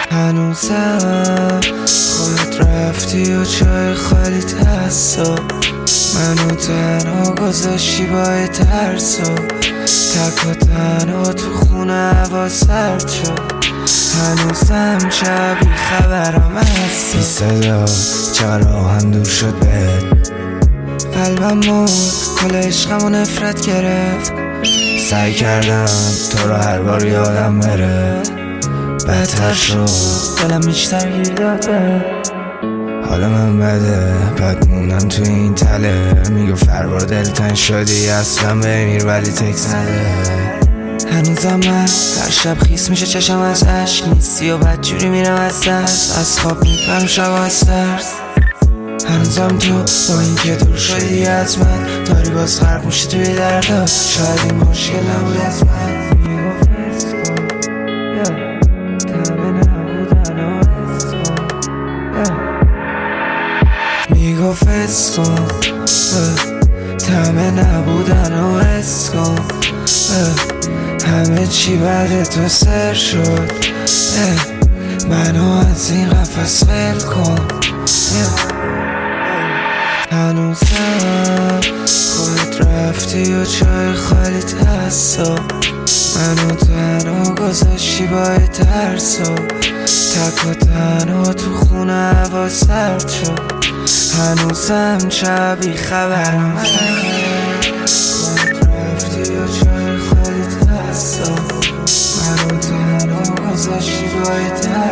هنوزم خودت رفتی و جای خالی ترسا منو تنها گذاشتی با ترسا تک و تنها تو خونه هوا سرد شد هنوزم چه بی خبرم هستی بی صدا چقدر راهم دور شد بهت قلبم مرد کل عشقم و نفرت گرفت سعی کردم تو رو هر بار یادم بره بدتر شد دلم بیشتر گیر داده حالا من بده بد موندم تو این تله میگو فربار دلتن شدی اصلا بمیر ولی تکس نده هنوزم من هر شب خیس میشه چشم از عشق نیستی و بدجوری میرم از دست از خواب میپرم شب از ترس هنوزم تو با این که دور شدی از من داری باز غرق میشی توی دردا شاید این مشکل نبود از من میگفت حس کن طعم نبودن و حس کن همه چی بعد تو سر شد منو از این قفس ول کن هنوزم خودت رفتی و جای خالی ترسا منو تنها گذاشتی با ترسا تک و تنها تو خونه هوا سرد شد هنوزم چه بی خبرم خودت رفتی و جای خالی ترسا منو تنها گذاشتی با ترسا